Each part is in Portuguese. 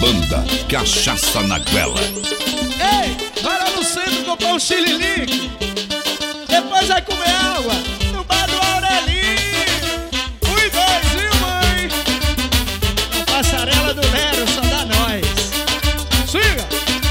Banda Cachaça na Guela. Ei, vai lá no centro comprar um xililique, depois vai comer água no bar do Aurelinho. Os dois, viu, mãe? A passarela do Nero só dá nós. Siga!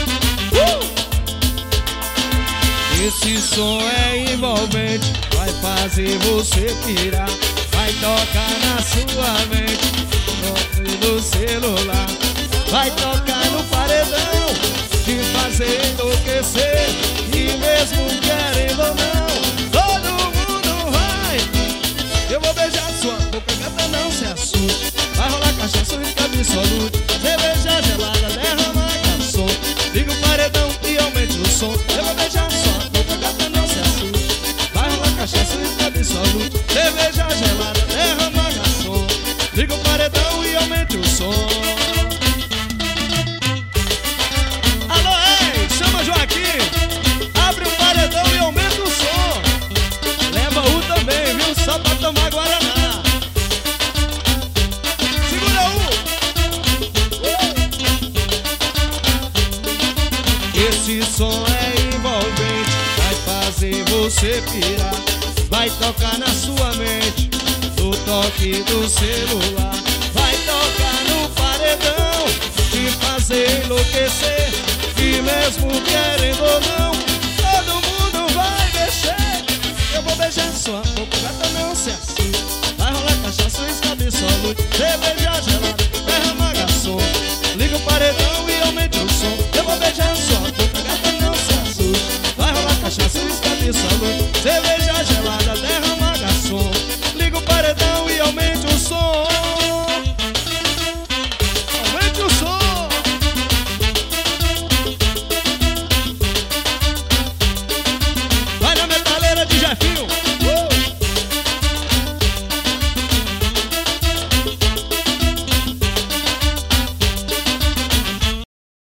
Esse som é envolvente, vai fazer você pirar, vai tocar na sua mente, no celular, vai tocar no paredão, te fazer enlouquecer, e mesmo querendo ou não, todo mundo vai. Eu vou beijar sua boca, gata, não se assuste, vai rolar cachaça e absoluto, cerveja gelada, derrama garçom, liga o paredão e aumente o som. Eu vou beijar sua boca, gata, não se assuste, vai rolar cachaça e absoluto, cerveja gelada, derrama garçom, liga o paredão e aumente o som. Alô, ei, chama Joaquim, abre o paredão e aumenta o som. Leva o também, viu, só pra tomar Guaraná. Segura o. Esse som é envolvente, vai fazer você pirar, vai tocar na sua mente, no toque do celular, vai tocar no paredão, te fazer enlouquecer, e mesmo querendo ou não, todo mundo vai mexer. Eu vou beijar sua boca, gata, não se assuste, vai rolar cachaça